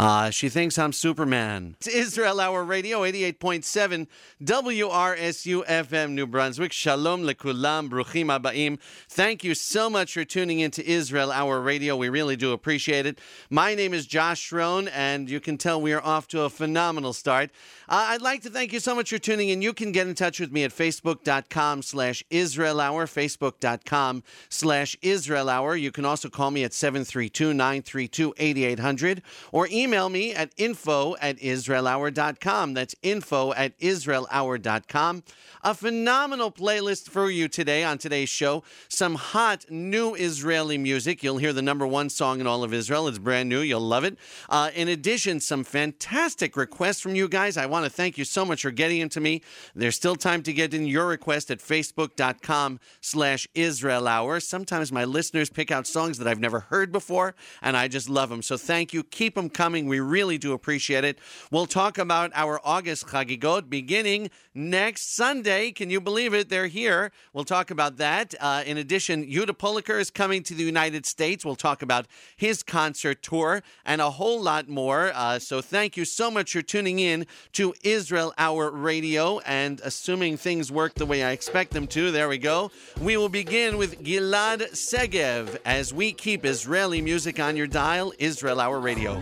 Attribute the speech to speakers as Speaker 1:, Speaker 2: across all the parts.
Speaker 1: She thinks I'm Superman. It's Israel Hour Radio, 88.7 WRSU FM New Brunswick. Shalom lekulam, bruchim habaim. Thank you so much for tuning into Israel Hour Radio. We really do appreciate it. My name is Josh Schroen, and you can tell we are off to a phenomenal start. I'd like to thank you so much for tuning in. You can get in touch with me at facebook.com/Israel Hour, facebook.com/Israel Hour. You can also call me at 732-932-8800 or email me at info@israelhour.com. That's info@israelhour.com. A phenomenal playlist for you today on today's show. Some hot new Israeli music. You'll hear the number one song in all of Israel. It's brand new. You'll love it. In addition, some fantastic requests from you guys. I want to thank you so much for getting them to me. There's still time to get in your request at facebook.com/Israel Hour. Sometimes my listeners pick out songs that I've never heard before, and I just love them. So thank you. Keep them coming. We really do appreciate it. We'll talk about our August Chagigot beginning next Sunday. Can you believe it? They're here. We'll talk about that. In addition, Yehuda Poliker is coming to the United States. We'll talk about his concert tour and a whole lot more. So thank you so much for tuning in to Israel Hour Radio. And assuming things work the way I expect them to, there we go. We will begin with Gilad Segev as we keep Israeli music on your dial, Israel Hour Radio.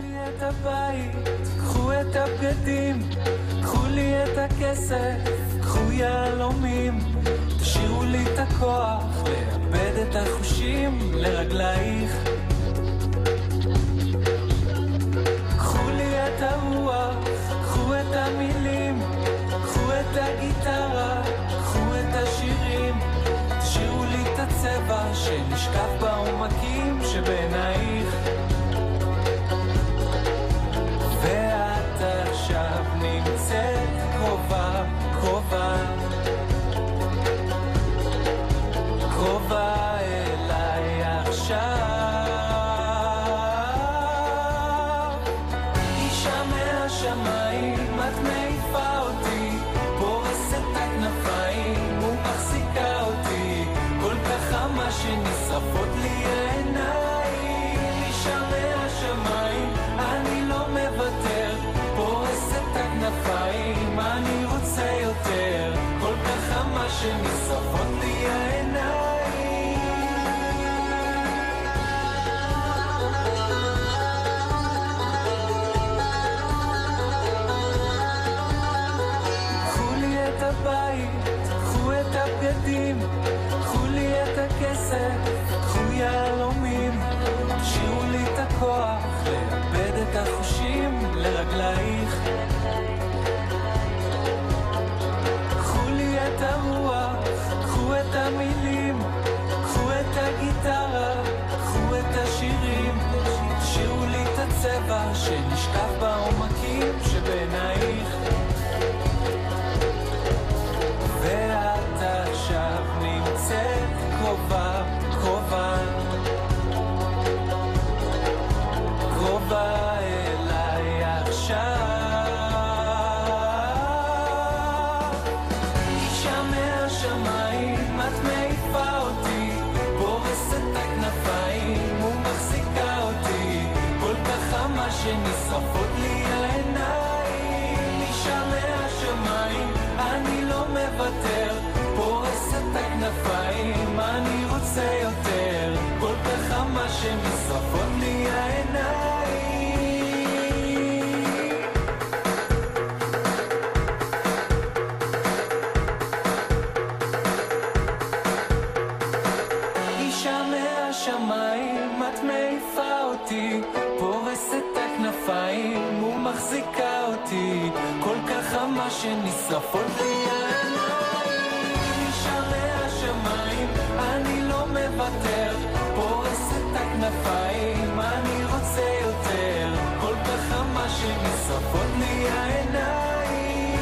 Speaker 2: תשאירו לי את הכוח לאבד את החושים לרגלייך קחו לי את הרוח, קחו את המילים קחו את הגיטרה, קחו את השירים תשאירו לי את הצבע שנשקף בעומקים שבעינייך ואת עכשיו נמצאת קרובה, קרובה קרובה אליי עכשיו אישה מהשמיים את מעיפה אותי פורסת הכנפיים ומחזיקה אותי כל כך חמה שנשרפות לי העיניים אישה מהשמיים אני לא מוותר פורסת הכנפיים אני רוצה יותר כל כך חמה שנשרפות לי העיניים קחו את הבגדים, קחו לי את הכסף, קחו יהלומים, תשאירו לי את הכוח, לאבד את החושים לרגלייך. קחו לי את הרוח, קחו את המילים, קחו את הגיטרה, קחו את השירים, תשאירו לי את הצבע שנשקף בעומקים שבעינייך. ואת עכשיו נמצאת קרובה, קרובה קרובה אליי עכשיו אישה מהשמיים את מעיפה אותי פורסת הכנפיים ומחזיקה אותי כל כך חמה שנשרפות לי העיניים אישה מהשמיים אני לא מוותר פורסת הכנפיים אני רוצה יותר כל כך חמה שנשרפות לי העיניים אישה מהשמיים את מעיפה אותי פורסת הכנפיים ומחזיקה אותי כל כך חמה שנשרפות לי אני לא מוותר פורסת הכנפיים אני רוצה יותר כל כך חמה שנשרפות לי העיניים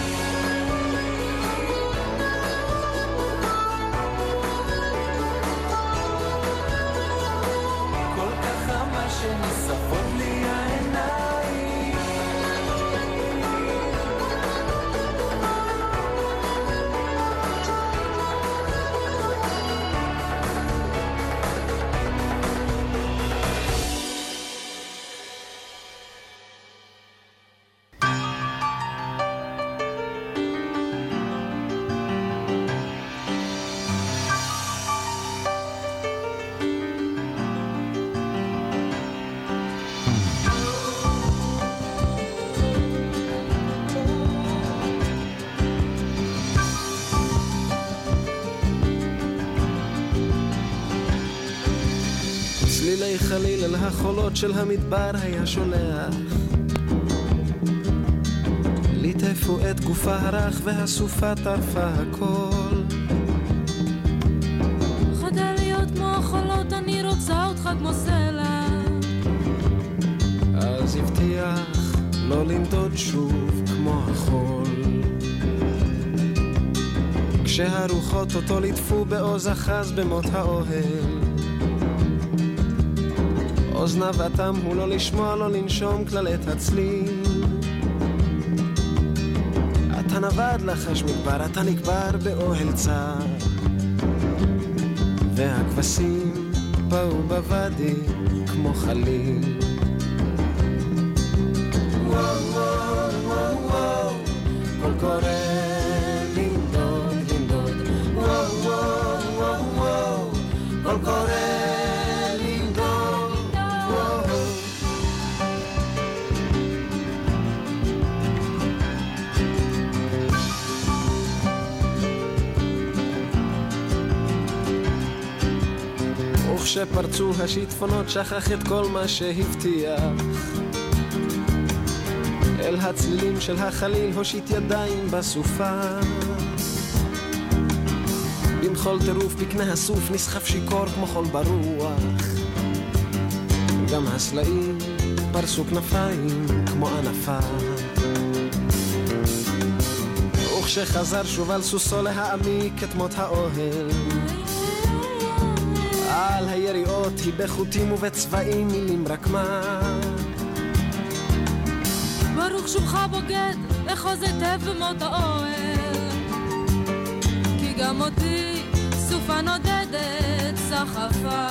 Speaker 2: כל כך חמה שנשרפות לי העיניים
Speaker 3: צלילי חליל אל החולות של המדבר היה שולח, ליטפו את גופה הרך והסופה טרפה הכל.
Speaker 4: חדל להיות כמו החולות, אני רוצה אותך כמו סלע.
Speaker 3: אז הבטיח לא למדוד שוב כמו החול, כשהרוחות אותו ליטפו בעוז אחז במות האוהל. אוזניו אטם הוא לא לשמוע לא לנשום כלל את הצליל. אתה נבד לחש מדבר, אתה נקבר באוהל צר, והכבשים באו בוואדי כמו חליל. וואו וואו וואו וואו, קול קורא לנדוד לנדוד. וואו וואו וואו וואו, קול קורא לנדוד. וואו. וכשפרצו השיטפונות שכח את כל מה שהבטיח, אל הצלילים של החליל הושיט ידיים בסופה. במחול טירוף בקנה הסוף נסחף שיקור כמו חול ברוח, גם הסלעים פרסו כנפיים כמו ענפה. וכשחזר שוב על סוסו להעמיק את מות האוהל, על היריעות היא בחוטים ובצבעים מילים רקמה.
Speaker 4: ברוך שובך בוגד, אחוז היטב במות האוהל, כי גם אותי סופה נודדת סחפה.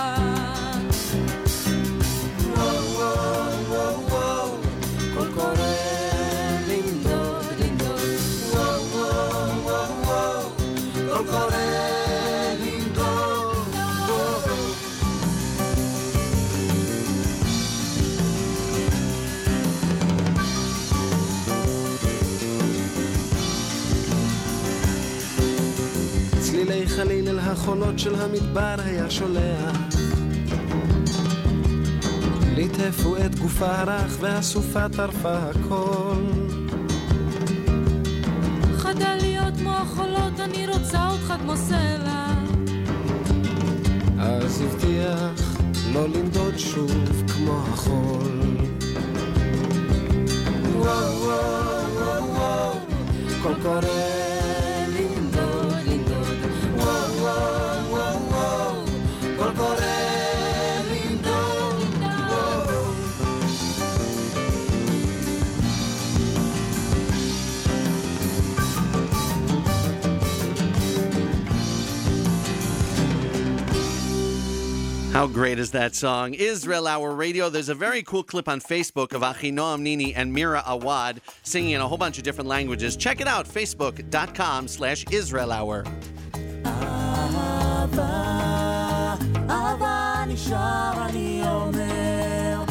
Speaker 3: וואו וואו וואו וואו, קול קורא לנדוד לנדוד. וואו וואו וואו וואו, קול קורא לנדוד. צלילי חליל אל החולות של המדבר היה שולח, ליטפו את גופה הרך והסופה טרפה הכל.
Speaker 4: חדל להיות כמו החולות, אני רוצה אותך כמו סלע.
Speaker 3: אז הבטיח לא למדוד שוב כמו החול. וואו וואו וואו וואו, קול קורא לנדוד לנדוד. וואו וואו וואו וואו, קול קורא לנדוד. וואו.
Speaker 1: How great is that song? Israel Hour Radio. There's a very cool clip on Facebook of Achinoam Nini and Mira Awad singing in a whole bunch of different languages. Check it out, facebook.com/Israel Hour.
Speaker 2: אהבה נשאר אני אומר,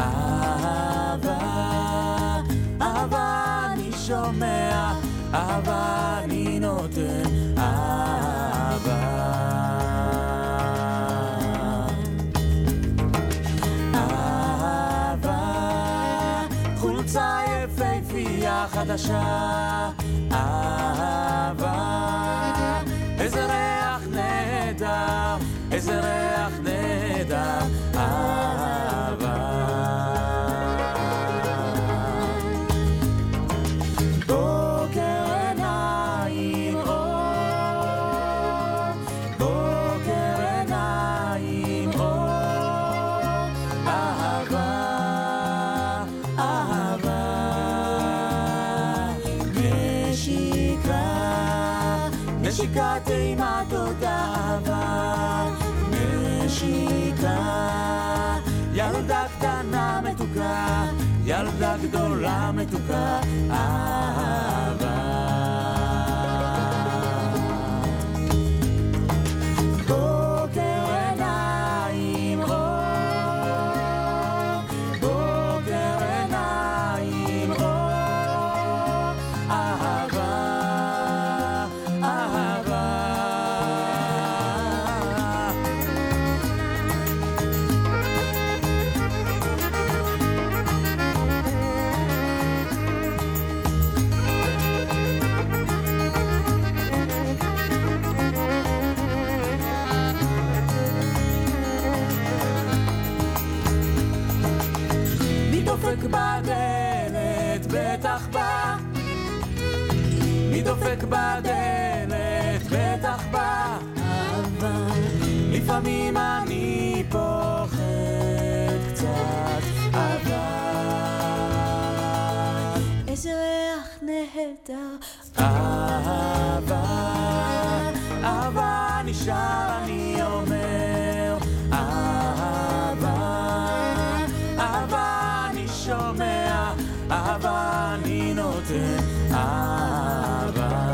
Speaker 2: אהבה אני שומע, אהבה אני נותן, אהבה חולצה יפהפייה חדשה, אהבה איזה ריח נהדר, איזה ריח נהדר, אהבה בוקר עיניים אור, בוקר עיניים אור, אהבה אהבה נשיקה, נשיקה תימה תודה אהבה, נשיקה ילדה קטנה מתוקה, ילדה גדולה מתוקה, אהבה בוקר עיניים אור, בוקר עיניים אור, אהבה אהבה בדלת בטח בא מי דופק בדלת בטח בא אבל לפעמים אני פוחד קצת אבל
Speaker 4: איזה ריח נהדר
Speaker 2: אהבה נשאר אני אומר אהבה אני שומע אהבה אני נותן אהבה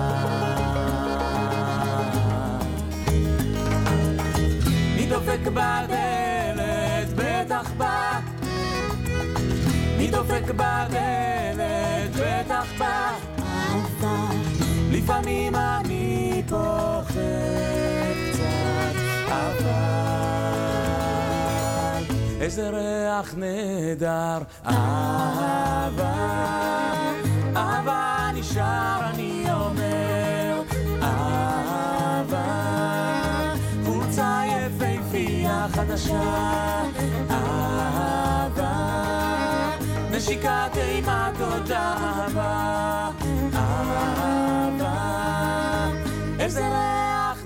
Speaker 2: מי דופק בדלת בטח בא מי דופק בדלת בטח בא לפעמים אני פוחד קצת אבל איזה ריח נהדר אהבה נשאר אני אומר אהבה חולצה יפהפייה חדשה אהבה נשיקת אימת תודה אהבה איזה ריח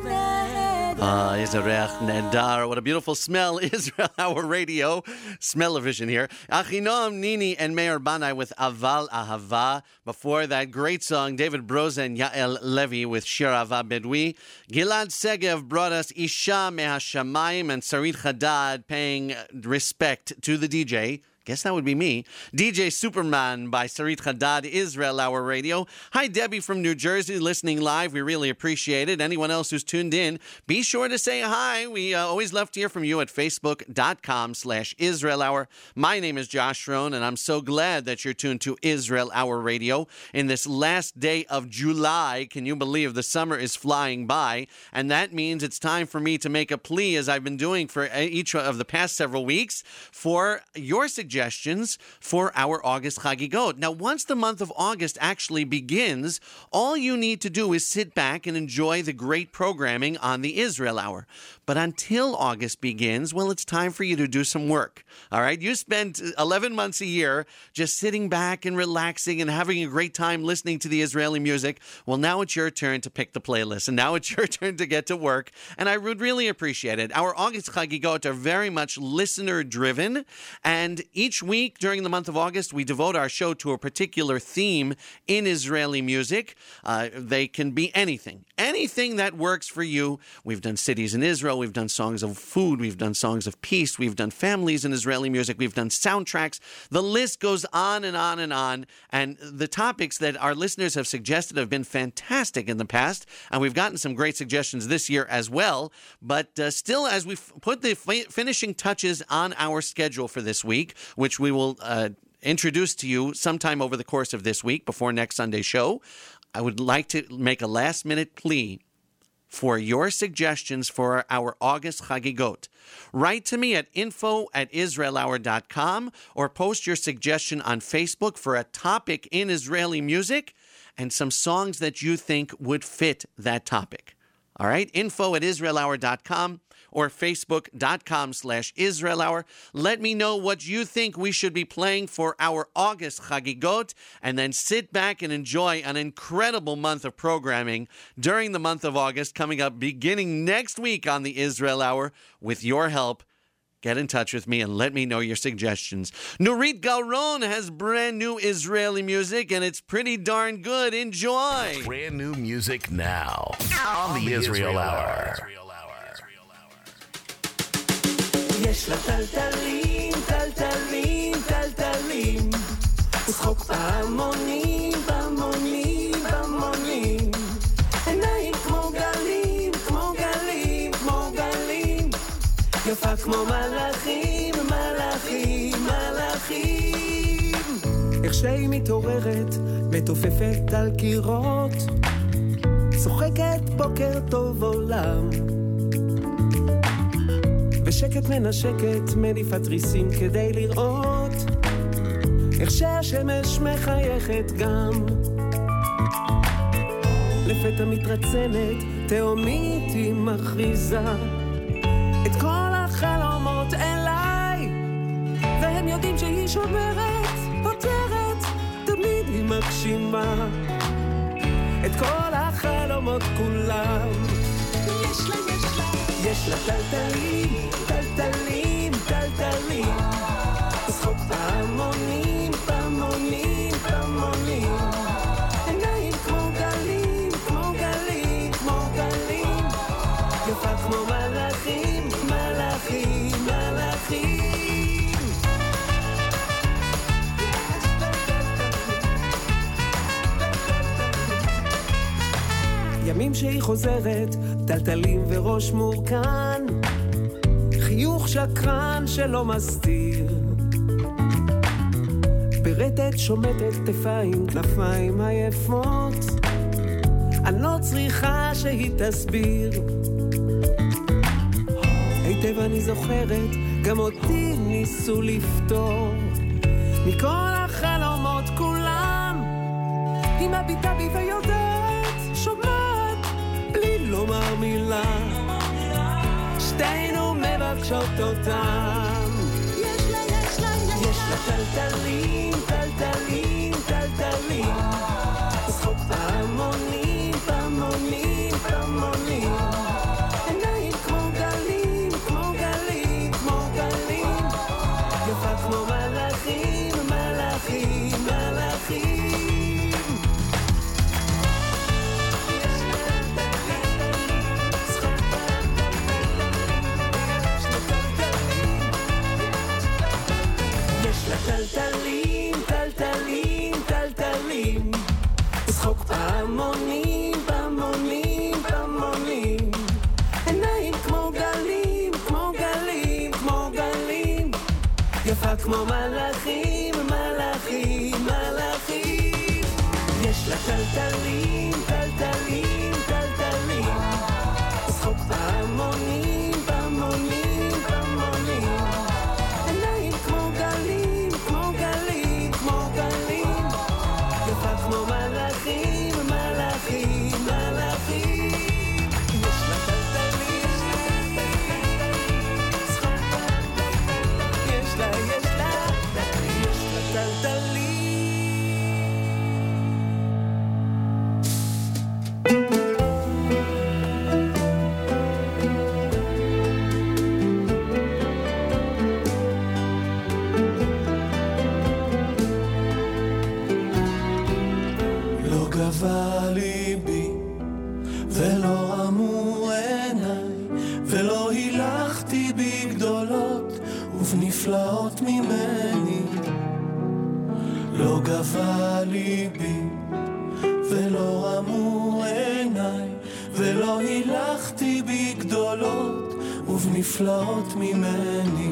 Speaker 2: נהדר
Speaker 1: איזה ריח נהדר. What a beautiful smell. Israel Hour Radio. Smell-o-vision here. Achinoam, Nini, and Meir Banai with Aval Ahava. Before that, great song, David Broza and Yael Levy with Shir Ahava Bedwi. Gilad Segev brought us Isha Mehashamayim and Sarit Haddad paying respect to the DJ. Guess that would be me. DJ Superman by Sarit Haddad, Israel Hour Radio. Hi, Debbie from New Jersey, listening live. We really appreciate it. Anyone else who's tuned in, be sure to say hi. We always love to hear from you at facebook.com/Israel Hour. My name is Josh Rohn, and I'm so glad that you're tuned to Israel Hour Radio in this last day of July. Can you believe the summer is flying by? And that means it's time for me to make a plea, as I've been doing for each of the past several weeks, for your suggestions for our August Chagigot. Now, once the month of August actually begins, all you need to do is sit back and enjoy the great programming on the Israel Hour. But until August begins, well, it's time for you to do some work. All right? You spend 11 months a year just sitting back and relaxing and having a great time listening to the Israeli music. Well, now it's your turn to pick the playlist, and now it's your turn to get to work, and I would really appreciate it. Our August Chagigot are very much listener-driven, and each week during the month of August, we devote our show to a particular theme in Israeli music. They can be anything that works for you. We've done cities in Israel. We've done songs of food. We've done songs of peace. We've done families in Israeli music. We've done soundtracks. The list goes on and on and on. And the topics that our listeners have suggested have been fantastic in the past. And we've gotten some great suggestions this year as well. But still, as we put the finishing touches on our schedule for this week, which we will introduce to you sometime over the course of this week before next Sunday's show, I would like to make a last-minute plea for your suggestions for our August Chagigot. Write to me at info@israelhour.com or post your suggestion on Facebook for a topic in Israeli music and some songs that you think would fit that topic. All right? info@israelhour.com or facebook.com/Israel Hour. Let me know what you think we should be playing for our August Chagigot, and then sit back and enjoy an incredible month of programming during the month of August coming up beginning next week on the Israel Hour. With your help, get in touch with me and let me know your suggestions. Nurit Galron has brand new Israeli music, and it's pretty darn good. Enjoy!
Speaker 5: Brand new music now on the Israel Hour.
Speaker 2: יש לה טלטלים, טלטלים, טלטלים ושחוק פעמונים, פעמונים, פעמונים עיניים כמו גלים, כמו גלים, כמו גלים יפה כמו מלאכים, מלאכים, מלאכים
Speaker 3: איך שהיא מתעוררת, מתופפת על קירות צוחקת בוקר טוב עולם בשקט מנשקת מניפת ריסים כדי לראות איך שהשמש מחייכת גם לפתע מתרצנת תאומית היא מכריזה את כל החלומות אליי והם יודעים שהיא שומרת אותי מגשימה את כל החלומות כולם. יש לה טלטלים, טלטלים, טלטלים, צחוק פעמונים, פעמונים, פעמונים, עיניים כמו גלים, כמו גלים, כמו גלים, יפה כמו מלאכים, מלאכים, מלאכים. ימים שהיא חוזרת, טלטלים וראש מורכן, חיוך שקרן שלא מסתיר, ברטט שומטת כתפיים, כנפיים עייפות, אני לא צריכה שהיא תסביר. היטב אני זוכרת, גם אותי ניסו לפתור מכל החלומות כולם. היא מביטה בי ויודעת, שומעת בלי לומר מילה, שתינו מבקשות אותם. יש לה טלטלים, טלטלים, טלטלים, צחוק פעמונים, פעמונים, פעמונים, עיניים כמו גלים, כמו גלים, כמו גלים, יפה כמו מלאכים, מלאכים, מלאכים. טלטלים, טלטלים, טלטלים, צחוק פעמונים, פעמונים, פעמונים, עיניים כמו גלים, כמו גלים, כמו גלים, יפה כמו מלאכים, מלאכים, מלאכים. יש לה טלטלים, טלטלים, טלטלים, צחוק פעמונים, פעמונים, פעמונים, עיניים כמו גלים, כמו גלים, כמו גלים, יפה כמו מלאכים, מלאכים, מלאכים. יש לה טלטלים, צחוק פעמונים, יש לה טלטלים.
Speaker 2: גבה ליבי ולא רמו עיניי ולא הילכתי בגדולות ובנפלאות ממני. לא גבה ליבי ולא רמו עיניי ולא הילכתי בגדולות ובנפלאות ממני.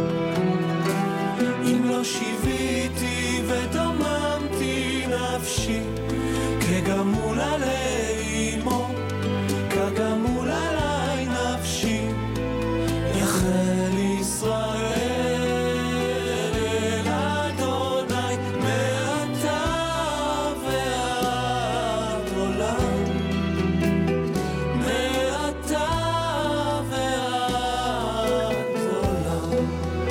Speaker 2: אם לא שיוויתי ודממתי נפשי כגמול עלי אמו, כגמול עלי נפשי, יחל ישראל אל אדוני מעתה ועד עולם, מעתה ועד עולם.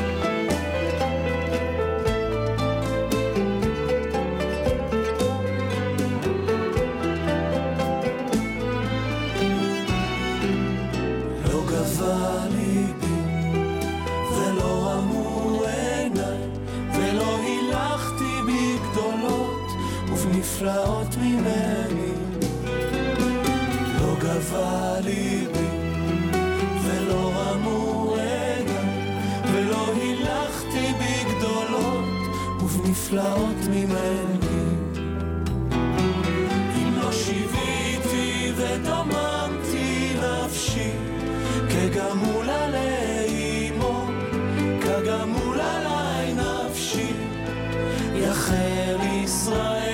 Speaker 2: נפלאות ממני. לא גבה ליבי ולא רמו עיניי ולא הילכתי בגדולות ובנפלאות ממני. אם לא שיוויתי ודממתי נפשי כגמול עלי אמו, כגמול עלי נפשי, יחל ישראל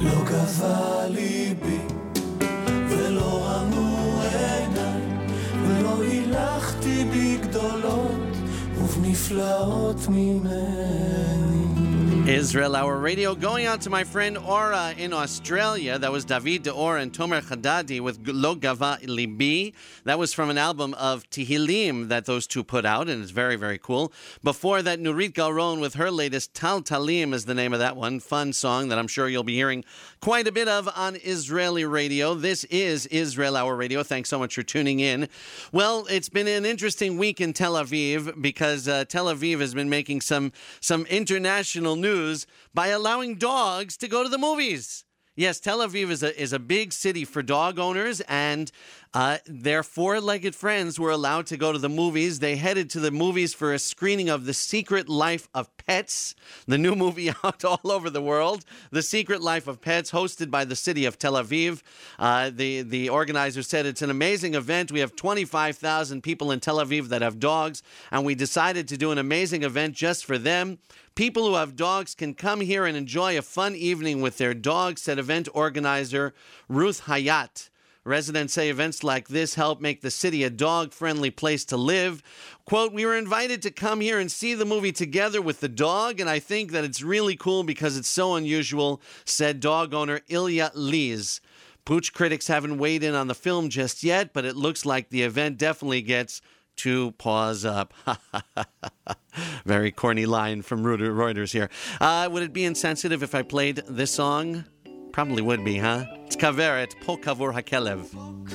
Speaker 2: לא גבה ליבי ולא רמו עיניי ולא הילכתי בגדולות ובנפלאות ממני.
Speaker 1: Israel Hour Radio, going out to my friend Ora in Australia. That was David Deor and Tomer Haddadi with Lo Gava Libi. That was from an album of Tehillim that those two put out, and it's very, very cool. Before that, Nurit Galron with her latest Tal Talim is the name of that one. Fun song that I'm sure you'll be hearing quite a bit of on Israeli radio. This is Israel Hour Radio. Thanks so much for tuning in. Well, it's been an interesting week in Tel Aviv because Tel Aviv has been making some international news by allowing dogs to go to the movies. Yes, Tel Aviv is a big city for dog owners, and their four-legged friends were allowed to go to the movies. They headed to the movies for a screening of The Secret Life of Pets, the new movie out all over the world. The Secret Life of Pets, hosted by the city of Tel Aviv. The organizers said it's an amazing event. We have 25,000 people in Tel Aviv that have dogs, and we decided to do an amazing event just for them. People who have dogs can come here and enjoy a fun evening with their dogs, said event organizer Ruth Hayat. Residents say events like this help make the city a dog-friendly place to live. Quote, we were invited to come here and see the movie together with the dog, and I think that it's really cool because it's so unusual, said dog owner Ilya Liz. Pooch critics haven't weighed in on the film just yet, but it looks like the event definitely gets 2 paws up. Very corny line from Reuters here. Would it be insensitive if I played this song? Probably would be, huh? It's Kaveret, Po Kavur HaKelev.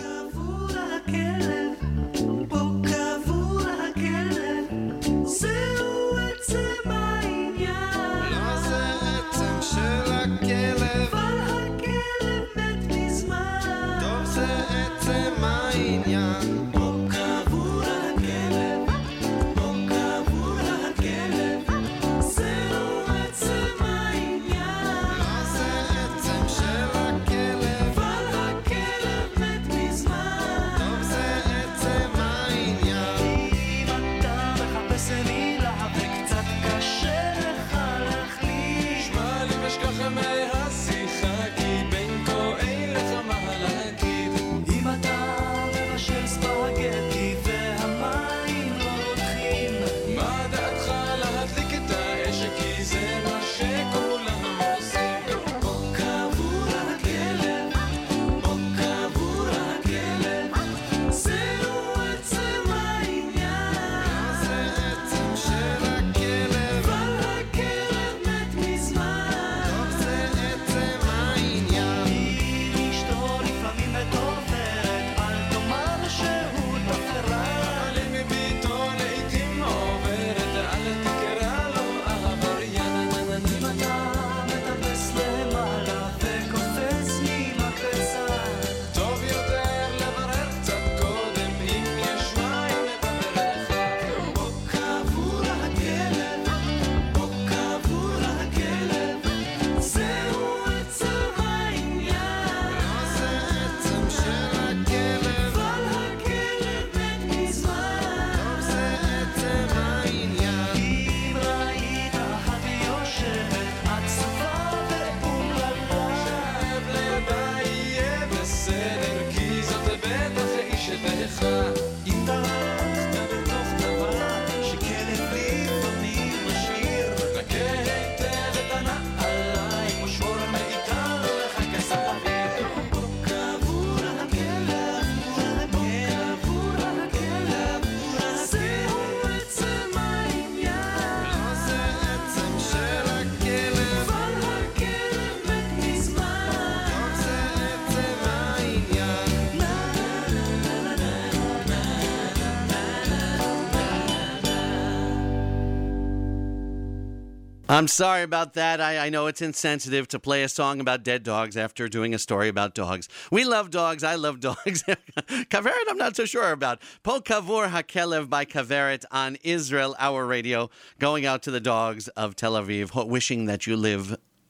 Speaker 1: I'm sorry about that. I know it's insensitive to play a song about dead dogs after doing a story about dogs. We love dogs. I love dogs. Kaveret, I'm not so sure about. Po Kavur HaKelev by Kaveret on Israel Hour Radio, going out to the dogs of Tel Aviv, wishing that you live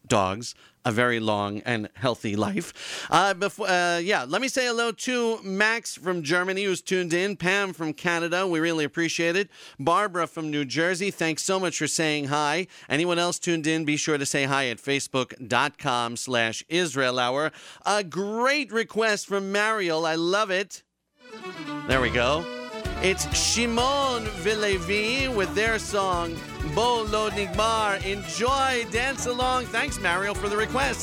Speaker 1: dogs a very long and healthy life. Let me say hello to Max from Germany, who's tuned in. Pam from Canada, we really appreciate it. Barbara from New Jersey, thanks so much for saying hi. Anyone else tuned in, be sure to say hi at facebook.com/Israel Hour. A great request from Mariel. I love it. There we go. It's Shimon Vilevi with their song Bo Lo Nigmar. Enjoy, dance along. Thanks, Mariel, for the request.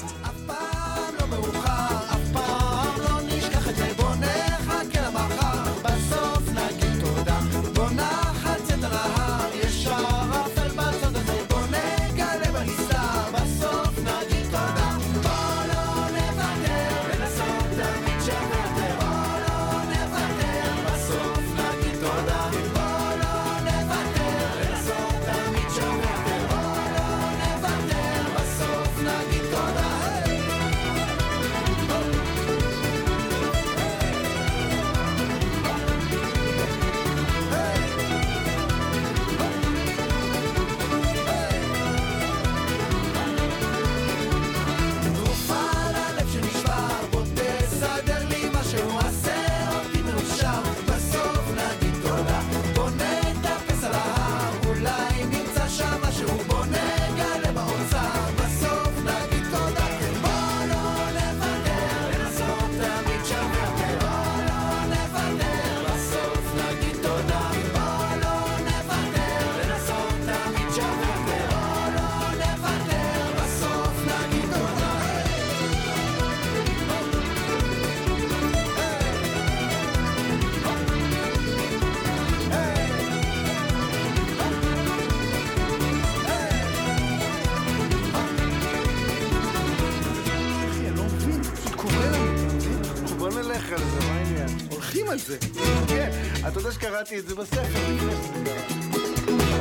Speaker 6: כן, אתה יודע שקראתי את זה בספר לפני שזה קרה.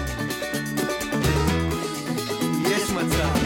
Speaker 6: יש מצב.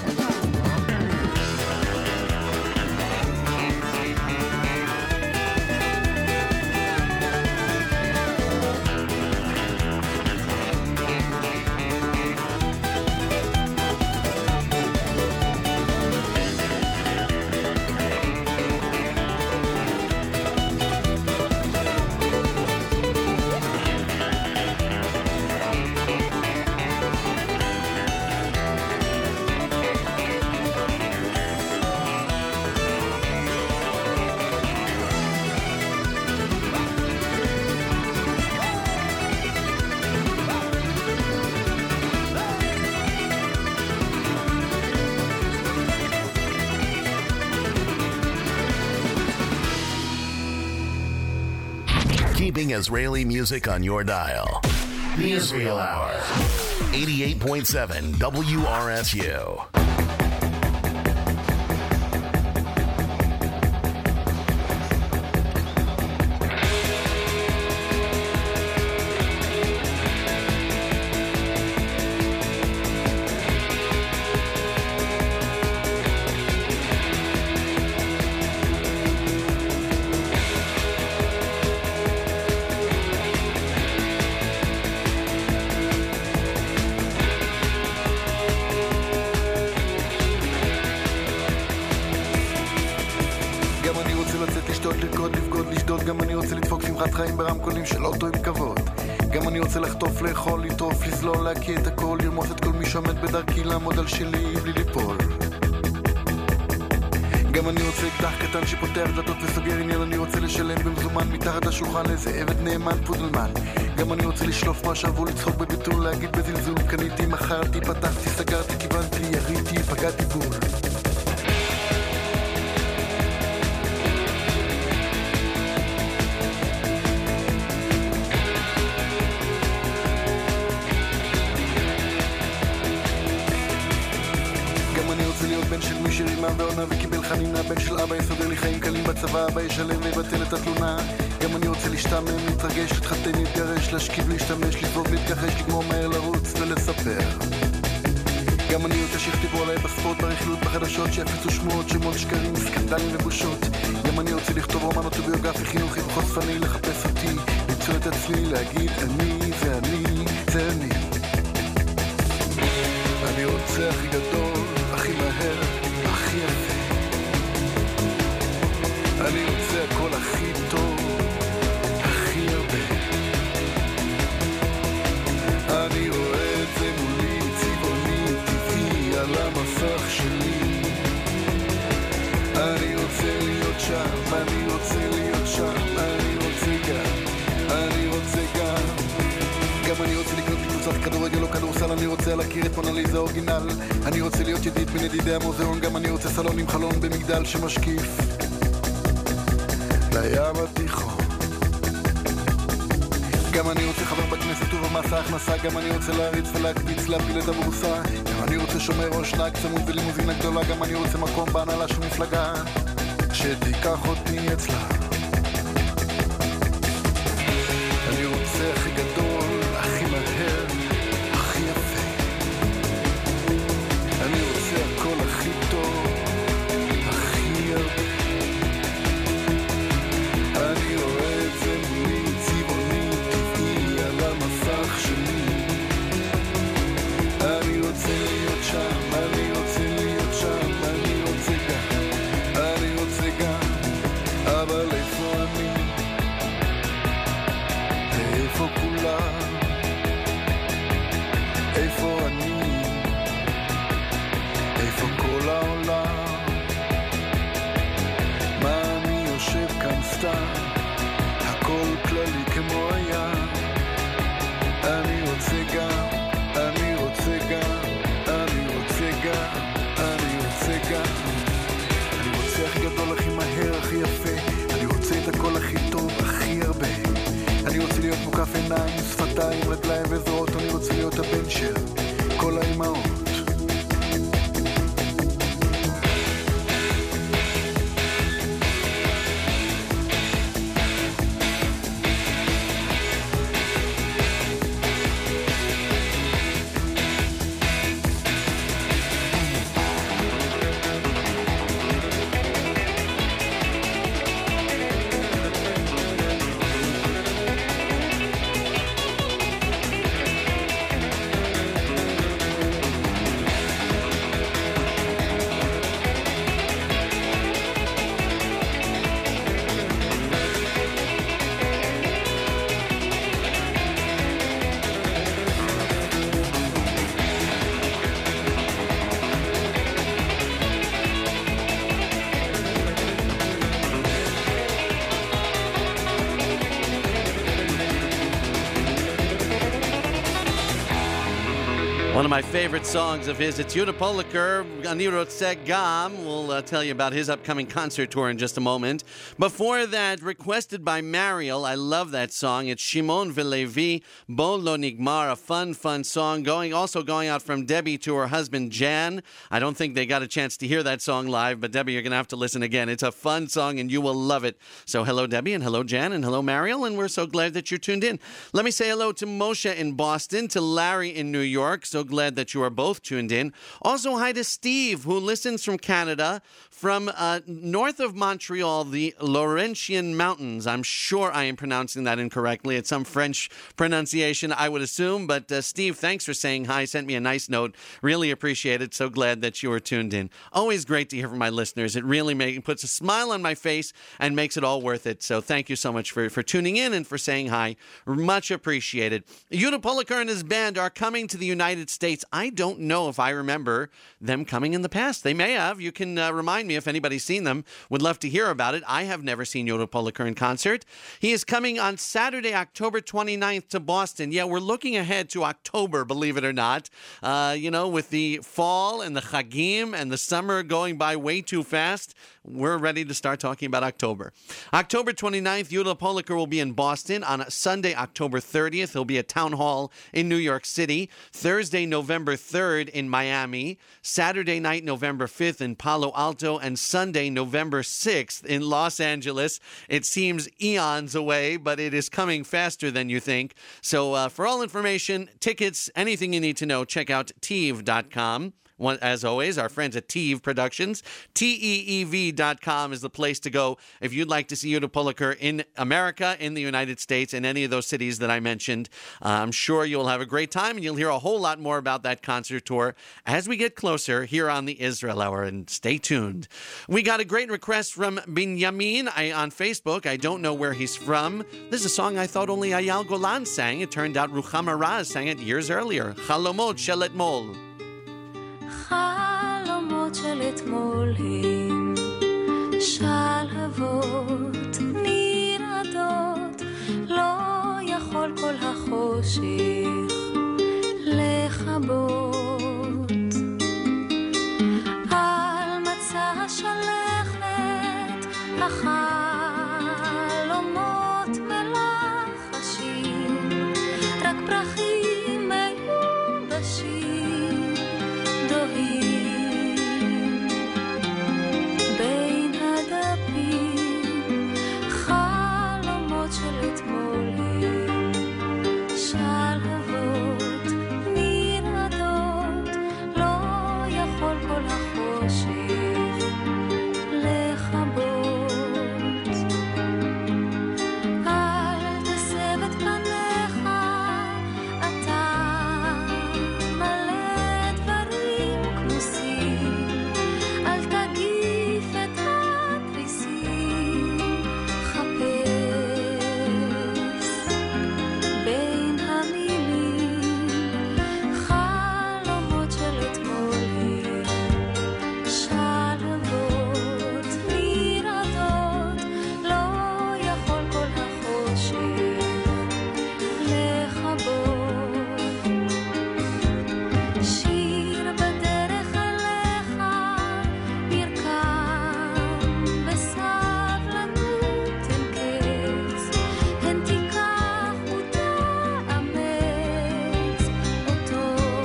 Speaker 5: Keeping Israeli music on your dial. The Israel Hour. 88.7 WRSU.
Speaker 6: חיים ברמקולים של אוטו עם כבוד. גם אני רוצה לחטוף, לאכול, לטרוף, לזלול, להקיא את הכל, לרמוס את כל מי שעומד בדרכי, לעמוד על שלי בלי ליפול. גם אני רוצה אקדח קטן שפותח דלתות וסוגר עניין, אני רוצה לשלם במזומן מתחת השולחן לאיזה עבד נאמן פודלמן. גם אני רוצה לשלוף מה שעבור, לצחוק בביטול, להגיד בזלזול, קניתי, מכרתי, פתחתי, סגרתי, כיוונתי, יריתי, פגעתי בול. בן של מי שרימה בעונה וקיבל חנינה, בן של אבא יסדר לי חיים קלים בצבא, אבא ישלם ויבטל את התלונה. גם אני רוצה להשתמם, להתרגש, להתחתן, להתגרש, להשכיב, להשתמש, לזרוק, להתכחש, לגמור מהר, לרוץ ולספר. גם אני רוצה שיכתבו עליי בספורט, ברכילות, בחדשות, שיפיצו שמועות, שמות, שקרים, סקנדלים ובושות. גם אני רוצה לכתוב רומן אוטוביוגרפי, חינוכי וחושפני, לחפש אותי, למצוא את עצמי, להגיד אני, זה אני, זה אני. אני רוצה הכי גדול, הכי מהר, הכי יפה. אני רוצה הכל הכי טוב, הכי הרבה. אני רואה את זה מולי, צבעוני, טבעי, על המסך שלי. אני רוצה להיות שם, אני רוצה להיות שם, אני רוצה גם, אני רוצה גם אני רוצה לקנות בקבוצת כדורגל או כדורסל, אני רוצה להכיר את מונליזה אורגינל, אני רוצה להיות ידיד בין ידידי המוזיאון, גם אני רוצה סלון עם חלון במגדל שמשקיף לים התיכון. גם אני רוצה חבר בכנסת ובמס ההכנסה, גם אני רוצה להריץ ולהקפיץ להפיל את הבורסה, גם אני רוצה שומר ראש נהג צמוד ולימוזינה גדולה, גם אני רוצה מקום בהנהלה של מפלגה שתיקח אותי אצלה. אני רוצה הכי גדול, הכי מהר, הכי יפה. אני רוצה הכל הכי טוב, הכי הרבה. אני רואה את זה מולי, צבעוני, טבעי, על המסך שלי. אני רוצה להיות שם, אני רוצה להיות שם, אני רוצה גם, אני רוצה גם, אבל איפה אני? איפה כולם? איפה אני? איפה כל העולם? מה אני יושב כאן סתם? הכל כללי כמו היה. אני רוצה גם, אני רוצה גם, אני רוצה גם, אני רוצה גם. אני רוצה הכי גדול, הכי מהר, הכי יפה. אני רוצה את הכל הכי טוב, הכי הרבה. אני רוצה להיות מוקף עיניים, שפתיים, רגליים וזרועות. אני רוצה להיות הבן של כל האימהות.
Speaker 1: One of my favorite songs of his, it's Yehuda Polacker, Ani Rotze Gam. We'll tell you about his upcoming concert tour in just a moment. Before that, requested by Mariel, I love that song. It's Shimon Velevi, Bo Lo Nigmar, a fun song. Also going out from Debbie to her husband, Jan. I don't think they got a chance to hear that song live, but Debbie, you're going to have to listen again. It's a fun song, and you will love it. So hello, Debbie, and hello, Jan, and hello, Mariel, and we're so glad that you're tuned in. Let me say hello to Moshe in Boston, to Larry in New York. So glad that you are both tuned in. Also, hi to Steve, who listens from Canada, from north of Montreal, the Laurentian Mountains. I'm sure I am pronouncing that incorrectly. It's some French pronunciation, I would assume. But Steve, thanks for saying hi. Sent me a nice note. Really appreciate it. So glad that you are tuned in. Always great to hear from my listeners. It really puts a smile on my face and makes it all worth it. So thank you so much for tuning in and for saying hi. Much appreciated. Yehuda Polacker and his band are coming to the United States. I don't know if I remember them coming in the past. They may have. You can remind me if anybody's seen them. Would love to hear about it. I have never seen Yehuda Polacker in concert. He is coming on Saturday, October 29th to Boston. Yeah, we're looking ahead to October, believe it or not. With the fall and the Chagim and the summer going by way too fast, we're ready to start talking about October. October 29th, Yehuda Polacker will be in Boston. On Sunday, October 30th, he'll be at Town Hall in New York City. Thursday, November 3rd in Miami. Saturday night, November 5th in Palo Alto. And Sunday, November 6th in Los Angeles. It seems eons away, but it is coming faster than you think. So for all information, tickets, anything you need to know, check out TIV.com. as always, our friends at Teev Productions. TEEV.com is the place to go if you'd like to see Yehuda Polaker in America, in the United States, in any of those cities that I mentioned. I'm sure you'll have a great time, and you'll hear a whole lot more about that concert tour as we get closer here on the Israel Hour, and stay tuned. We got a great request from Binyamin on Facebook. I don't know where he's from. This is a song I thought only Ayal Golan sang. It turned out Ruchama Raz sang it years earlier. Chalomot shel etmol.
Speaker 4: חלומות של אתמול הם שלהבות נרעדות, לא יכול כל החושך לכבות. על מצע השלכת החלומות מלחשים, רק פרחים מיובשים דוהים בין הדפים. חלומות של אתמול הם שלהבות נרעדות, לא יכול כל החושך לכבות. אל תסב את פניך, אתה מלא דברים כמוסים, אל תגיף את התריסים, חפש בין המילים. חלומות של אתמול הם שלהבות נרעדות, לא יכול כל החושך לכבות. שיר בדרך אליך נרקם בסבלנות אין קץ, הן תיקח ותאמץ אותו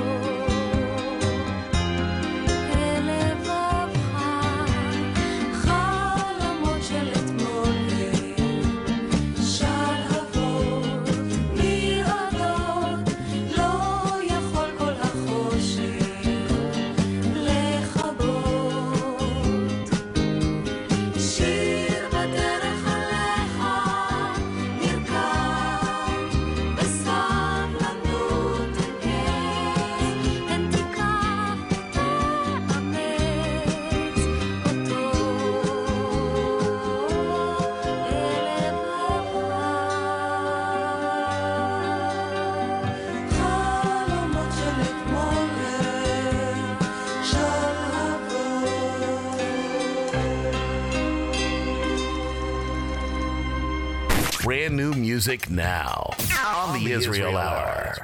Speaker 4: אל לבבך. חלומות של אתמול הם שלהבות נרעדות, לא יכול כל החושך לכבות. שיר בדרך אליך נרקם בסבלנות אין קץ, הן תיקח ותאמץ אותו אל לבבך. חלומות של אתמול הם שלהבות.
Speaker 5: Brand new music now on the Israel Hour.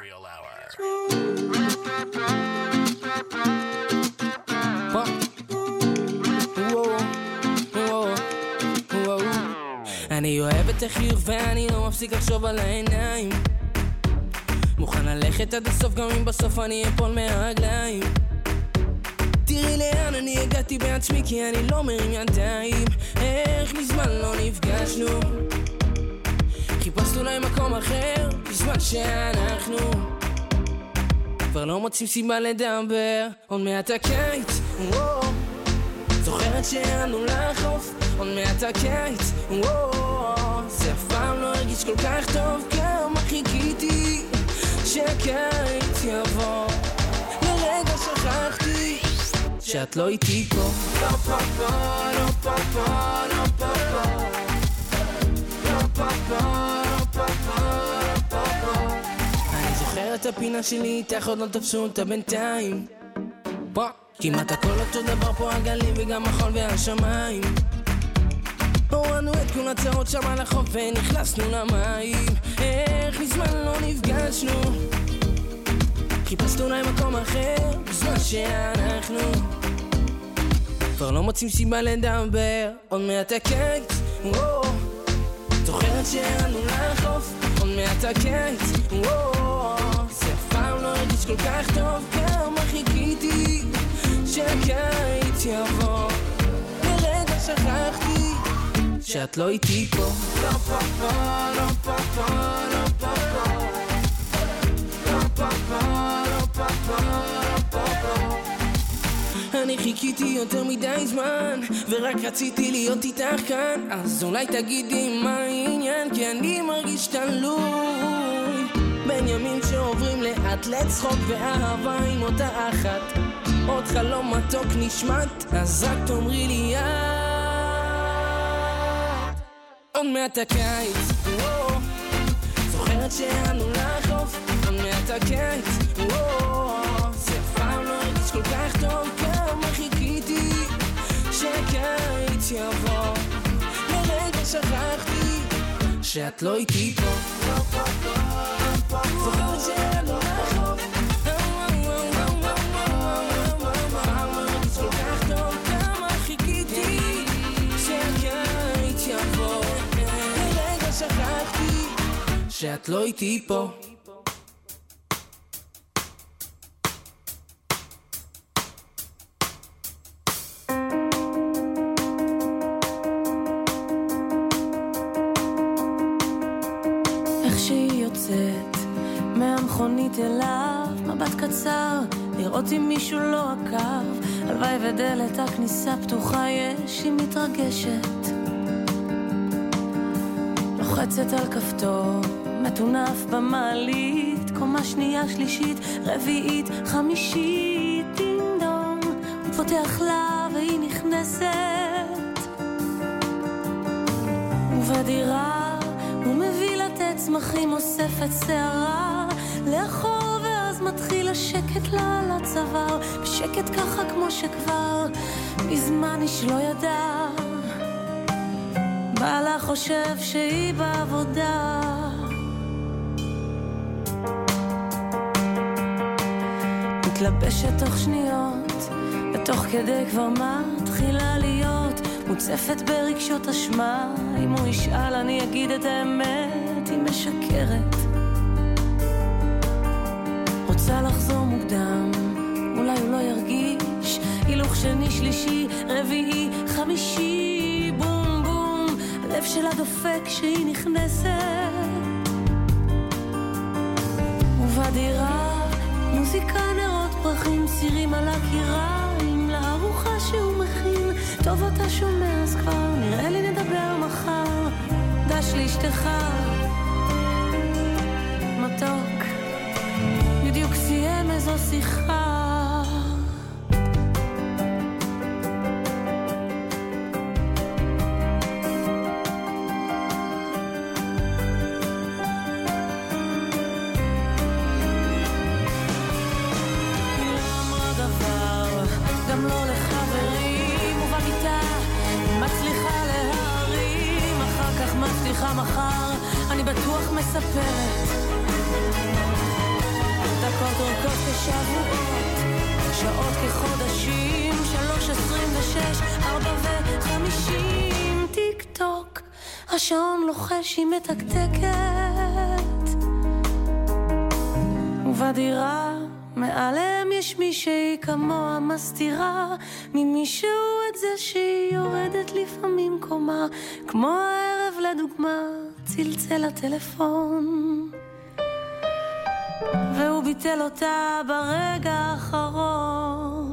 Speaker 7: אני אוהב את החיוך ואני לא מפסיק לחשוב על העיניים, מוכן ללכת עד הסוף גם אם בסוף אני אפול מהרגליים. תראי לאן אני הגעתי בעצמי כי אני לא מרים ידיים, איך מזמן לא נפגשנו, חיפשנו להם מקום אחר בזמן שאנחנו כבר לא מוצאים סיבה לדבר. עוד מעט הקיץ, זוכרת שהיינו לחוף, עוד מעט הקיץ, זה אף פעם לא הרגיש כל כך טוב, כמה חיכיתי שהקיץ יבוא, לרגע שכחתי שאת לא איתי פה. לא פה פה, לא פה פה, לא פה פה, לא פה פה, לא פה פה, לא פה פה. אני זוכר את הפינה שלי איתך, עוד לא תפסו אותה בינתיים. כמעט הכל אותו דבר פה, הגלים וגם החול והשמיים. הורדנו את כל הצרות שם על החוף ונכנסנו למים, איך מזמן לא נפגשנו, חיפשנו להם מקום אחר בזמן שאנחנו כבר לא מוצאים סיבה לדבר. עוד מעט הקיץ, זוכרת שהיינו לחוף, עוד מעט הקיץ, זה אף פעם לא הרגיש כל כך טוב, כמה חיכיתי שהקיץ יבוא, לרגע שכחתי שאת לא איתי פה. לא פה פה, לא פה פה, לא פה פה, לא פה פה, לא פה פה, לא פה פה. אני חיכיתי יותר מדי זמן ורק רציתי להיות איתך כאן, אז אולי תגידי מה העניין, כי אני מרגיש תלוי בין ימים שעוברים לאט לצחוק ואהבה עם אותה אחת, עוד חלום מתוק נשמט, אז רק תאמרי לי עוד מעט הקיץ, זוכרת שאנו לחוף, עוד מעט הקיץ, זה פעם לא הרגיש כל כך טוב, כמה חיכיתי שהקיץ יבוא, לרגע שכחתי שאת לא איתי פה, זוכרת שאנו לחוף, פעם לא הרגיש כל כך טוב, כמה חיכיתי שהקיץ יבוא, לרגע שכחתי שאת לא איתי פה.
Speaker 4: איך שהיא יוצאת מהמכונית אליו, מבט קצר לראות אם מישהו לא עקב, הלוואי ודלת הכניסה פתוחה יש, היא מתרגשת, לוחצת על כפתור מטונף במעלית, קומה שנייה, שלישית, רביעית, חמישית, דינדום, הוא פותח לה והיא נכנסת, ובדירה הוא מביא לה צמחים, אוספת שערה לאחור, ואז מתחיל השקט לה על הצוואר, בשקט ככה כמו שכבר מזמן איש לא ידע, בעלה חושב שהיא בעבודה, מתלבשת תוך שניות, ותוך כדי כבר מתחילה להיות מוצפת ברגשות אשמה, אם הוא ישאל אני אגיד את האמת, היא משקרת, רוצה לחזור מוקדם, אולי הוא לא ירגיש, הילוך שני, שלישי, רביעי, חמישי, בום בום, הלב שלה דופק כשהיא נכנסת, ובדירה מוזיקה, נרות, פרחים, צירים על הקיריים, לארוחה שהוא מכין, טוב אתה שומע אז כבר, נראה לי נדבר מחר, דש לאשתך מתוק, בדיוק סיים איזו שיחה, מחר, אני בטוח מספרת דקות אורכות כשבועות, שעות כחודשים, 3:26, 4:50, טיק טוק, השעון לוחש, היא מתקתקת, ובדירה מעליהם יש מישהי כמוה מסתירה ממישהו את זה שהיא יורדת לפעמים קומה, כמו הערב לדוגמה צלצל הטלפון והוא ביטל אותה ברגע האחרון.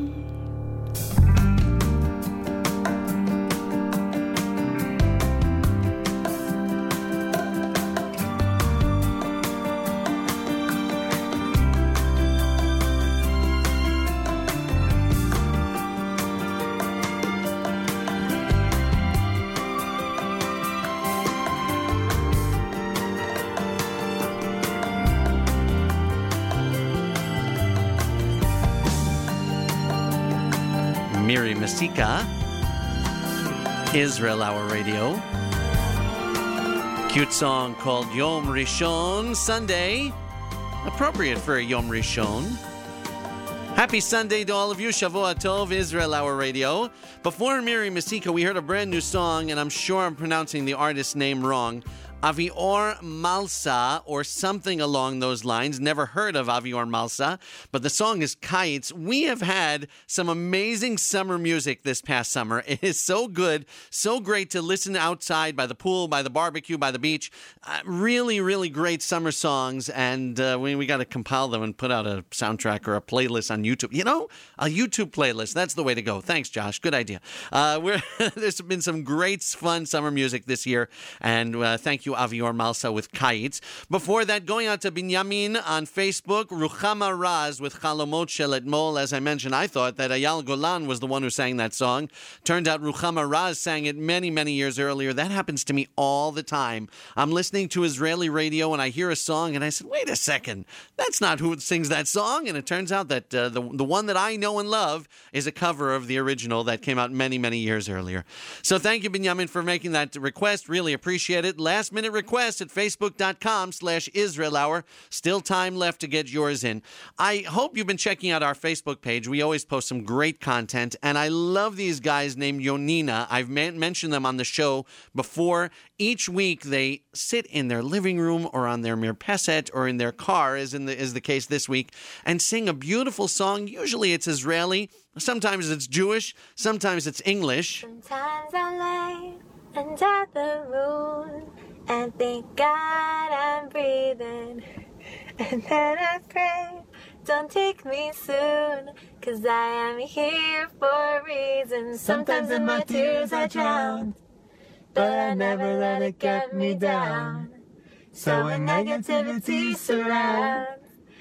Speaker 1: Miri Masika, Israel Hour Radio. Cute song called Yom Rishon, Sunday. Appropriate for a Yom Rishon. Happy Sunday to all of you. Shavua Tov, Israel Hour Radio. Before Miri Masika, we heard a brand new song, and I'm sure I'm pronouncing the artist's name wrong. Avior Malsa, or something along those lines. Never heard of Avior Malsa, but the song is Kites. We have had some amazing summer music this past summer. It is so good, so great to listen outside by the pool, by the barbecue, by the beach. Really, really great summer songs, and we got to compile them and put out a soundtrack or a playlist on YouTube. You know, a YouTube playlist. That's the way to go. Thanks, Josh. Good idea. There's been some great, fun summer music this year, and thank you, Avior Malsa, with Kites. Before that, going out to Binyamin on Facebook, Ruchama Raz with Chalomot Shel Etmol. As I mentioned, I thought that Eyal Golan was the one who sang that song. Turned out Ruchama Raz sang it many, many years earlier. That happens to me all the time. I'm listening to Israeli radio and I hear a song and I said, wait a second, that's not who sings that song. And it turns out that the one that I know and love is a cover of the original that came out many, many years earlier. So thank you, Binyamin, for making that request. Really appreciate it. Last minute request at facebook.com/Israel Hour. Still time left to get yours in. I hope you've been checking out our Facebook page. We always post some great content, and I love these guys named Yonina. I've mentioned them on the show before. Each week they sit in their living room or on their mirpeset or in their car, as is the case this week, and sing a beautiful song. Usually it's Israeli, sometimes it's Jewish, sometimes it's English.
Speaker 8: Sometimes I lay under the moon and thank God I'm breathing. And then I pray, don't take me soon, 'cause I am here for a reason. Sometimes in my tears I drown, but I never let it get me down. So when negativity surrounds,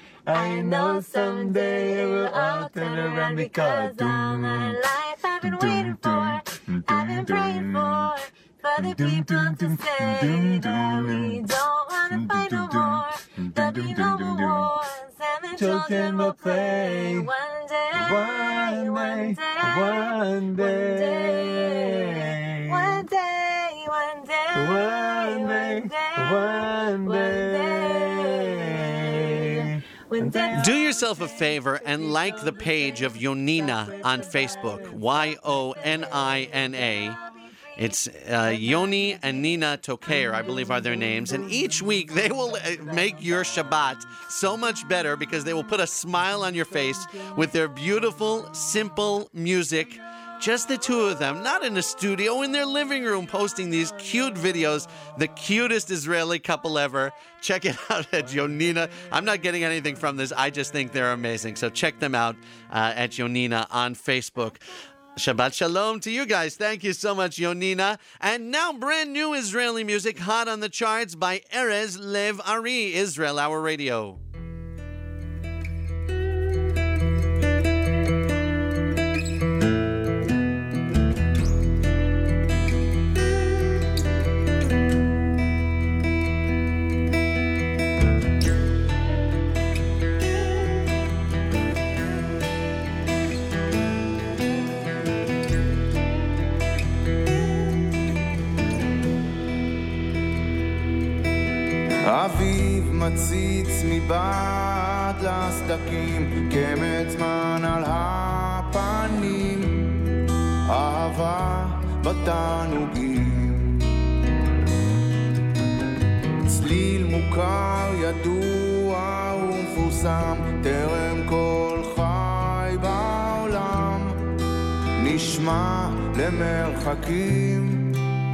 Speaker 8: I know someday it will all turn around, because all my life I've been waiting for, I've been praying for the people to say that we don't want to fight no more. There'll be no more wars and the children will play. One day, one day, one day, one day, one day, one day, one day.
Speaker 1: Do yourself a favor and like the page of Yonina on Facebook, Yonina. It's Yoni and Nina Toker, I believe are their names. And each week they will make your Shabbat so much better, because they will put a smile on your face with their beautiful, simple music. Just the two of them, not in a studio, in their living room, posting these cute videos. The cutest Israeli couple ever. Check it out at Yonina. I'm not getting anything from this. I just think they're amazing. So check them out at Yonina on Facebook. Shabbat Shalom to you guys. Thank you so much, Yonina. And now brand new Israeli music, hot on the charts by Erez Lev Ari, Israel Hour Radio.
Speaker 9: אביב מציץ מבעד לסדקים, קמץ מן על הפנים, אהבה בתענוגים, צליל מוכר ידוע ומפורסם, טרם כל חי בעולם נשמע למרחקים.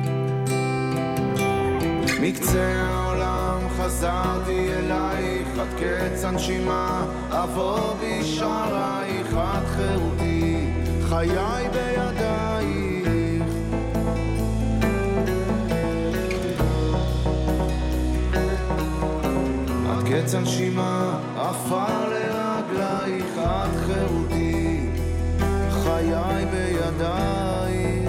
Speaker 9: מקצה העולם חזרתי אלייך, עד קץ הנשימה אבוא בשערייך, את חירותי, חיי בידייך. עד קץ הנשימה עפר לרגלייך, את חירותי, חיי בידייך.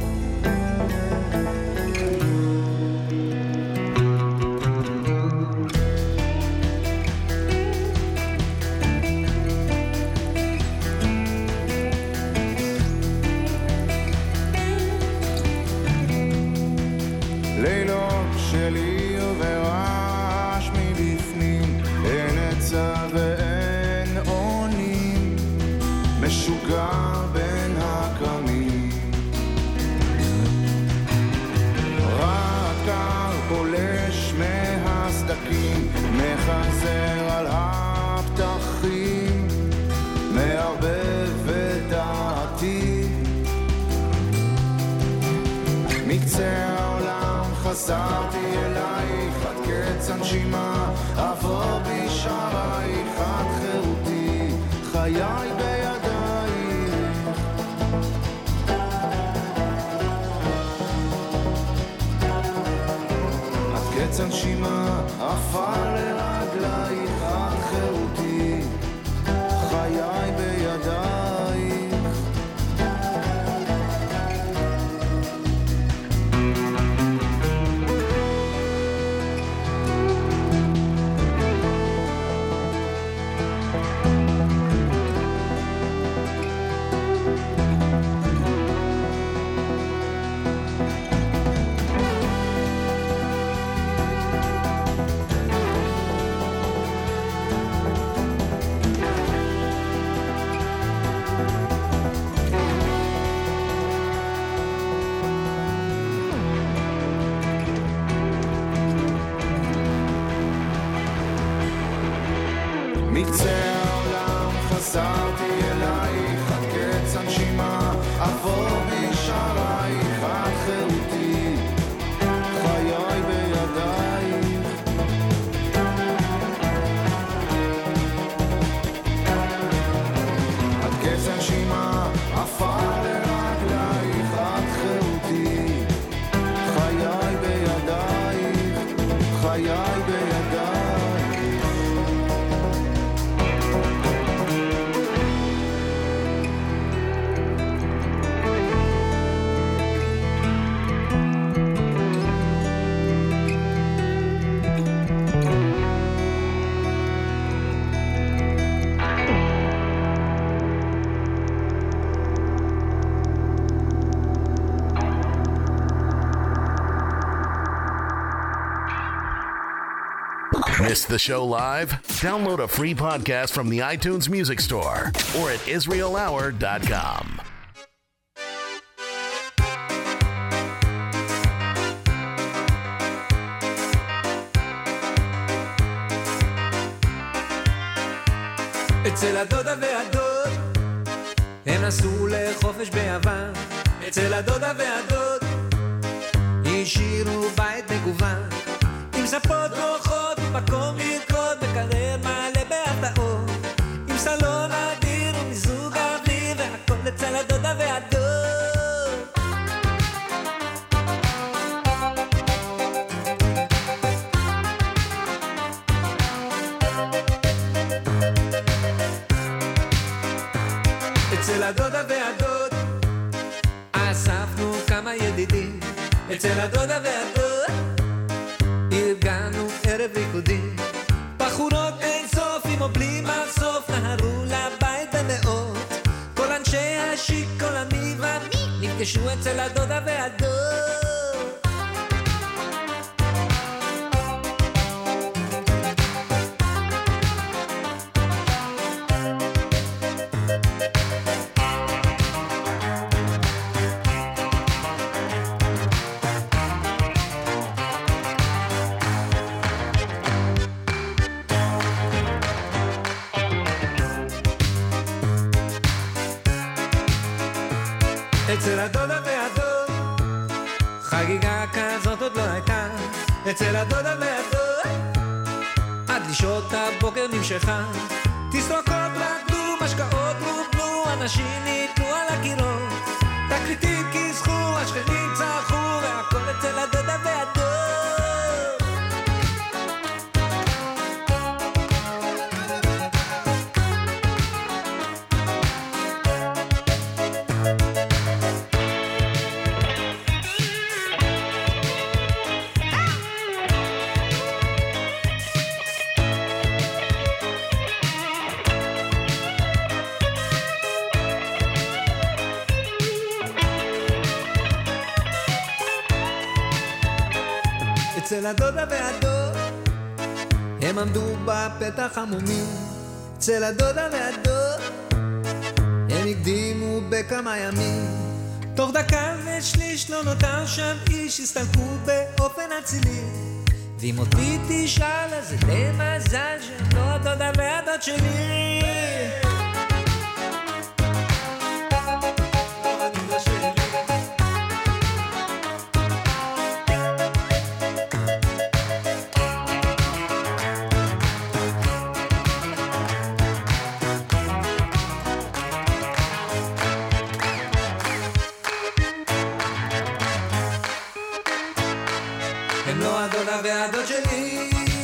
Speaker 9: לילות שלי ורעש מבפנים, אין עצה ואין עונים, משוגע בין הקמים, רק קר פולש הזר על הפתחים מערבב את העתיד מקצה העולם חזרתי אלייך עד קץ הנשימה עבור בשערייך עד חירותי חיי בידייך עד קץ הנשימה עפר לרגלייך עד חירותי חיי בידייך מקצה העולם חזרתי אלייך עד קץ הנשימה עבור בשערייך עד חירותי חיי בידייך עד קץ הנשימה עפר לרגלייך עד חירותי חיי בידייך חיי בידייך
Speaker 5: Missed the show live? Download a free podcast from the iTunes Music Store or at IsraelHour.com.
Speaker 2: אצל הדודה והדוד הם נסעו לחופש ביוון אצל הדודה והדוד השאירו בית מגוון עם ספות נוחות ומקום לרקוד מקרר מלא בהפתעות עם סלון אדיר ומיזוג אוויר והכל אצל הדודה והדוד אצל הדודה והדוד אספנו כמה ידידים אצל הדודה והדוד ארגנו ערב ריקודי בחורות אין סוף עם או בלי מחשוף נהרו לבית במאות כל אנשי השיק כל המי ומי נפגשו אצל הדודה והדוד אצל הדודה והדוד חגיגה כזאת עוד לא הייתה אצל הדודה והדוד עד לשעות הבוקר נמשכה תסרוקות רקדו משקאות רוקנו אנשים ניתנו על הקירות תקליטים כיסחו השכנים צרחו והכל אצל הדודה והדוד אצל הדודה והדוד הם עמדו בפתח המומים אצל הדודה והדוד הם הקדימו בכמה ימים תוך דקה ושליש לא נותר שם איש הסתלקו באופן אצילי
Speaker 10: ואם אותי תשאל אז זה די מזל שלא אותו דבר דוד שלי הם לא הדודה והדוד שלי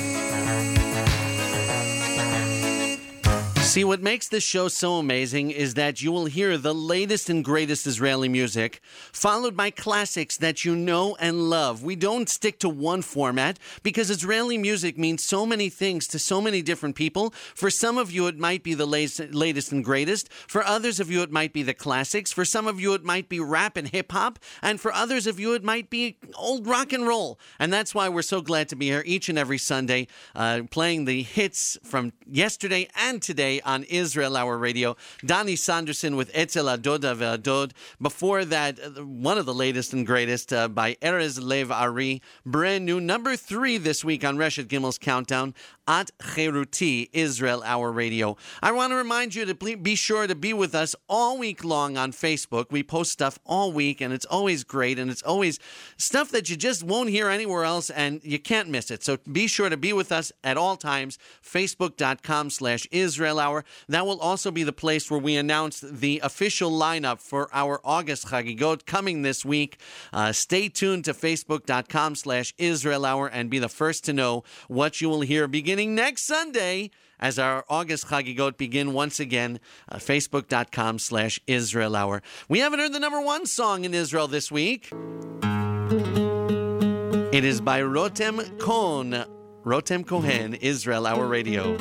Speaker 1: See, what makes this show so amazing is that you will hear the latest and greatest Israeli music, followed by classics that you know and love. We don't stick to one format because Israeli music means so many things to so many different people. For some of you, it might be the latest and greatest. For others of you, it might be the classics. For some of you, it might be rap and hip-hop. And for others of you, it might be old rock and roll. And that's why we're so glad to be here each and every Sunday, playing the hits from yesterday and today on Israel Hour Radio. Donnie Sanderson with Etzel Adoda Ve'adod. Before that, one of the latest and greatest by Erez Lev Ari. Brand new, number 3 this week on Reshet Gimel's Countdown. At Cheruti, Israel Hour Radio. I want to remind you to be sure to be with us all week long on Facebook. We post stuff all week, and it's always great, and it's always stuff that you just won't hear anywhere else, and you can't miss it. So be sure to be with us at all times. Facebook.com/Israel Hour. That will also be the place where we announce the official lineup for our August Chagigot coming this week. Stay tuned to Facebook.com/Israel Hour and be the first to know what you will hear beginning next Sunday as our August Chagigot begin once again. Facebook.com/Israel Hour. We haven't heard the number 1 song in Israel this week. It is by Rotem Kohen, Israel Hour Radio.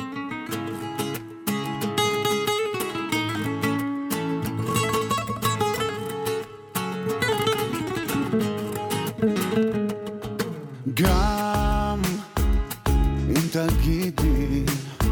Speaker 9: גם אם תגידי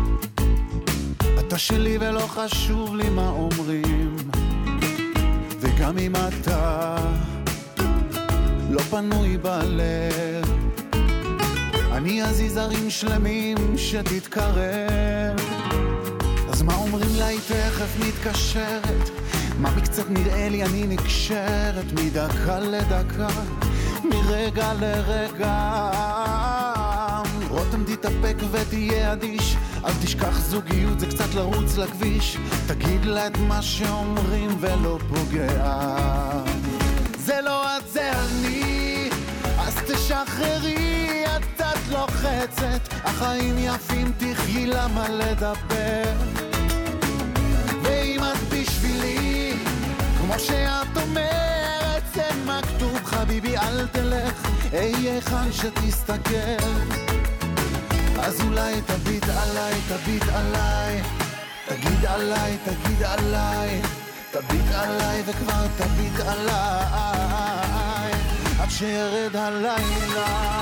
Speaker 9: אתה שלי ולא חשוב לי מה אומרים וגם אם אתה לא פנוי בלב אני אזיז ערים שלמים שתתקרב אז מה אומרים לה היא תכף מתקשרת מה מקצת נראה לי אני נקשרת מדקה לדקה מרגע לרגע רותם תתאפק ותהיה אדיש אל תשכח זוגיות זה קצת לרוץ לכביש תגיד לה את מה שאומרים ולא פוגע זה לא את זה אני אז תשחררי את לוחצת החיים יפים תחי למה לדבר ואם את בשבילי כמו שאת אומרת זה מכתוב חביבי אל תלך אהיה כאן שתסתכל אז אולי תביט עליי תגיד עליי תביט עליי וכבר תביט עליי עד שירד הלילה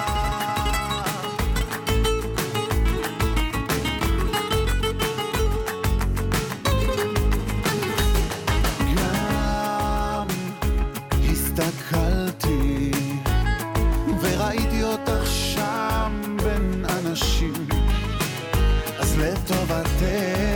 Speaker 9: הסתכלתי וראיתי אותך שם בין אנשים אז לטובתך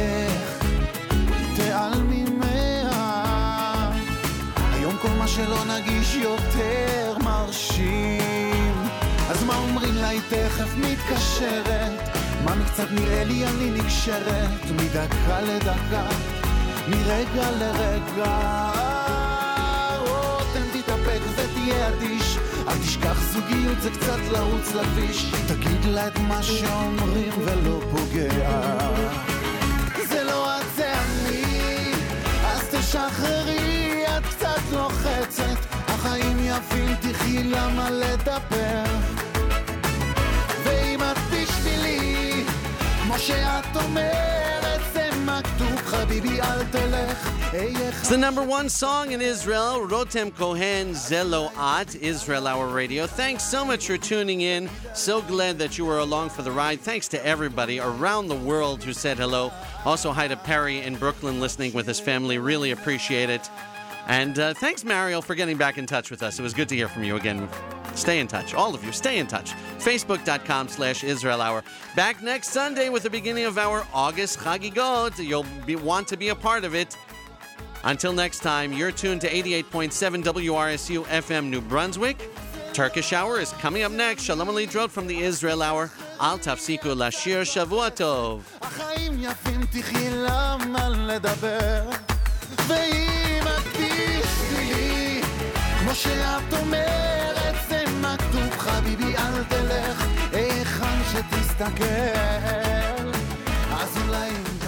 Speaker 9: תעלמי מה היום כל מה שלא נגיש יותר מרשים אז מה אומרים לה היא תכף מתקשרת מה מקצת נראה לי אני נקשרת מדקה לדקה מרגע לרגע ותהיה אדיש אל תשכח זוגיות זה קצת לרוץ לכביש תגיד לה את מה שאומרים ולא פוגע זה לא את זה אני אז תשחררי את קצת לוחצת החיים יפים תחי למה לדבר ואם את בשבילי כמו שאת אומרת זה מכתוב חביבי אל תלך
Speaker 1: It's the number 1 song in Israel, Rotem Kohen, Zelo At, Israel Hour Radio. Thanks so much for tuning in. So glad that you were along for the ride. Thanks to everybody around the world who said hello. Also, hi to Perry in Brooklyn listening with his family. Really appreciate it. And thanks, Mario, for getting back in touch with us. It was good to hear from you again. Stay in touch. All of you, stay in touch. Facebook.com/Israel Hour. Back next Sunday with the beginning of our August Chagigot. You'll want to be a part of it. Until next time, you're tuned to 88.7 WRSU FM New Brunswick. Turkish Hour is coming up next. Shalom Alidrot from the Israel Hour. Al tafsiku lashir Shavua Tov.
Speaker 9: החיים יפים תחי למה לדבר ואם את תשבי כמו שאת אומרת זה מכתוב חביבי אל תלך היכן שתסתכל אז אולי